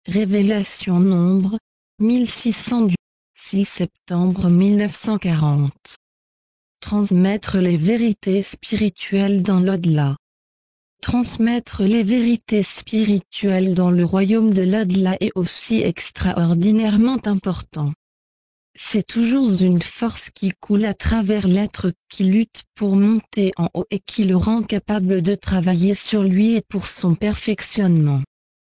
Révélation Nombre, 1600 du 6 septembre 1940. Transmettre les vérités spirituelles dans l'au-delà. Transmettre les vérités spirituelles dans le royaume de l'au-delà est aussi extraordinairement important. C'est toujours une force qui coule à travers l'être qui lutte pour monter en haut et qui le rend capable de travailler sur lui et pour son perfectionnement.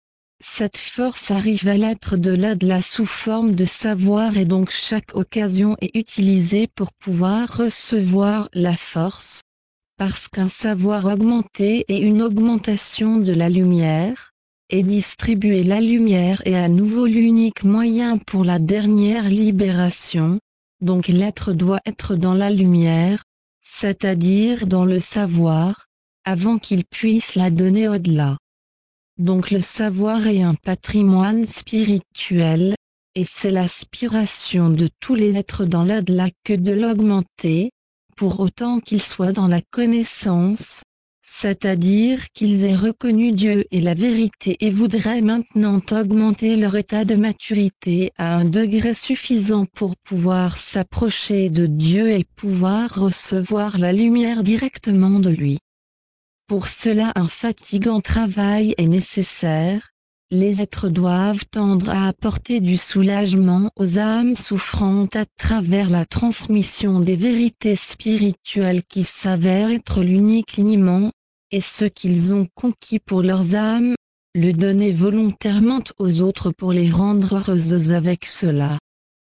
Cette force arrive à l'être de l'au-delà sous forme de savoir et donc chaque occasion est utilisée pour pouvoir recevoir la force, parce qu'un savoir augmenté est une augmentation de la lumière, et distribuer la lumière est à nouveau l'unique moyen pour la dernière libération, donc l'être doit être dans la lumière, c'est-à-dire dans le savoir, avant qu'il puisse la donner au-delà. Donc le savoir est un patrimoine spirituel, et c'est l'aspiration de tous les êtres dans l'au-delà que de l'augmenter, pour autant qu'ils soient dans la connaissance, c'est-à-dire qu'ils aient reconnu Dieu et la vérité et voudraient maintenant augmenter leur état de maturité à un degré suffisant pour pouvoir s'approcher de Dieu et pouvoir recevoir la lumière directement de lui. Pour cela un fatigant travail est nécessaire, les êtres doivent tendre à apporter du soulagement aux âmes souffrantes à travers la transmission des vérités spirituelles qui s'avèrent être l'unique liniment, et ce qu'ils ont conquis pour leurs âmes, le donner volontairement aux autres pour les rendre heureuses avec cela.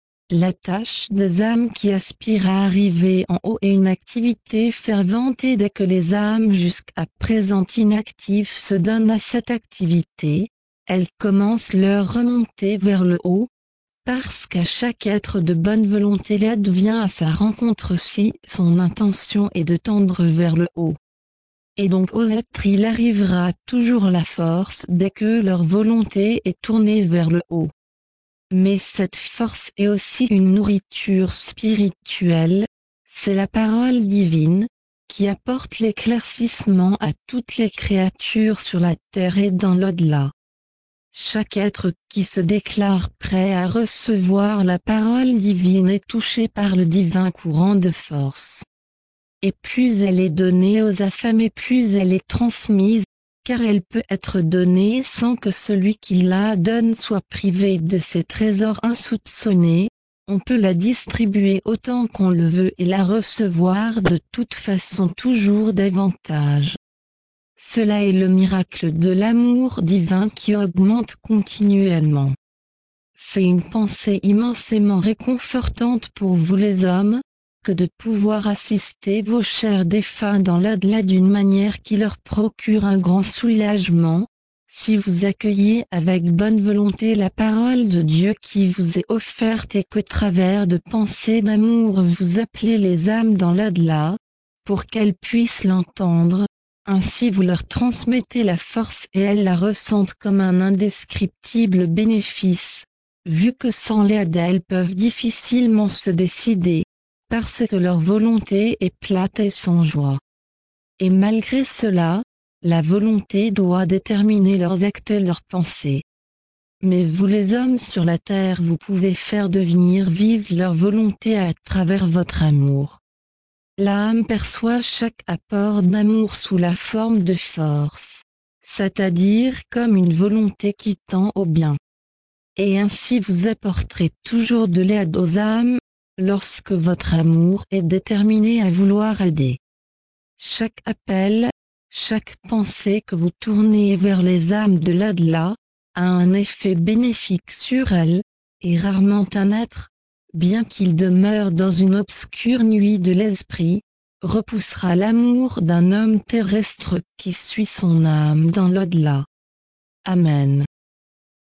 La tâche des âmes qui aspirent à arriver en haut est une activité fervente et dès que les âmes jusqu'à présent inactives se donnent à cette activité, elles commencent leur remontée vers le haut, parce qu'à chaque être de bonne volonté l'aide vient à sa rencontre si son intention est de tendre vers le haut. Et donc aux êtres il arrivera toujours la force dès que leur volonté est tournée vers le haut. Mais cette force est aussi une nourriture spirituelle, c'est la parole divine, qui apporte l'éclaircissement à toutes les créatures sur la terre et dans l'au-delà. Chaque être qui se déclare prêt à recevoir la parole divine est touché par le divin courant de force. Et plus elle est donnée aux affamés, plus elle est transmise, car elle peut être donnée sans que celui qui la donne soit privé de ses trésors insoupçonnés, on peut la distribuer autant qu'on le veut et la recevoir de toute façon toujours davantage. Cela est le miracle de l'amour divin qui augmente continuellement. C'est une pensée immensément réconfortante pour vous les hommes, que de pouvoir assister vos chers défunts dans l'au-delà d'une manière qui leur procure un grand soulagement, si vous accueillez avec bonne volonté la parole de Dieu qui vous est offerte et qu'au travers de pensées d'amour vous appelez les âmes dans l'au-delà, pour qu'elles puissent l'entendre, ainsi vous leur transmettez la force et elles la ressentent comme un indescriptible bénéfice, vu que sans l'aide elles peuvent difficilement se décider, parce que leur volonté est plate et sans joie. Et malgré cela, la volonté doit déterminer leurs actes et leurs pensées. Mais vous les hommes sur la terre vous pouvez faire devenir vive leur volonté à travers votre amour. L'âme perçoit chaque apport d'amour sous la forme de force, c'est-à-dire comme une volonté qui tend au bien. Et ainsi vous apporterez toujours de l'aide aux âmes, lorsque votre amour est déterminé à vouloir aider. Chaque appel, chaque pensée que vous tournez vers les âmes de l'au-delà, a un effet bénéfique sur elles, et rarement un être, bien qu'il demeure dans une obscure nuit de l'esprit, repoussera l'amour d'un homme terrestre qui suit son âme dans l'au-delà. Amen.